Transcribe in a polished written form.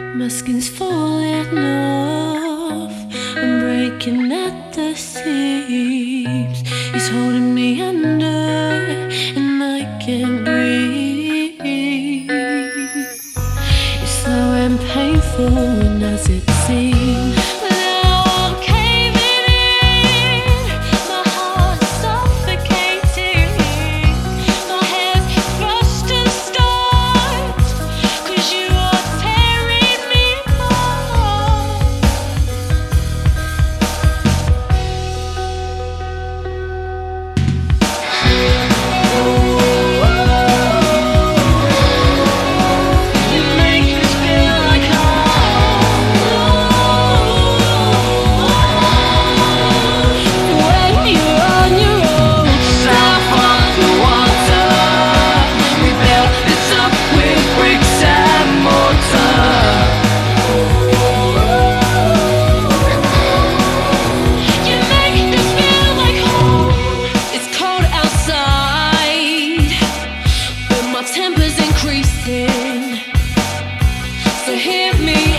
My skin's falling off, I'm breaking at the seams. He's holding me under, and I can't breathe. It's slow and painful, and as it seems. Now I'm caving in, my heart's suffocating. My head's crushed and scarred, 'cause you are tearing me apart. You make this feel like home. When you're on your own, south of the water, we built this up with bricks and mortar. You make this feel like home. It's cold outside, but my temper's increasing. So hear me